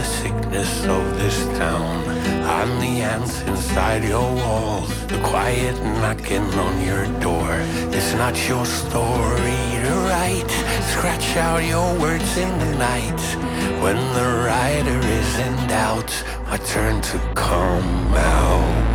the sickness of this town. I'm the ants inside your walls, the quiet knocking on your door. It's not your story to write. Scratch out your words in the night. When the writer is in doubt, my turn to come out.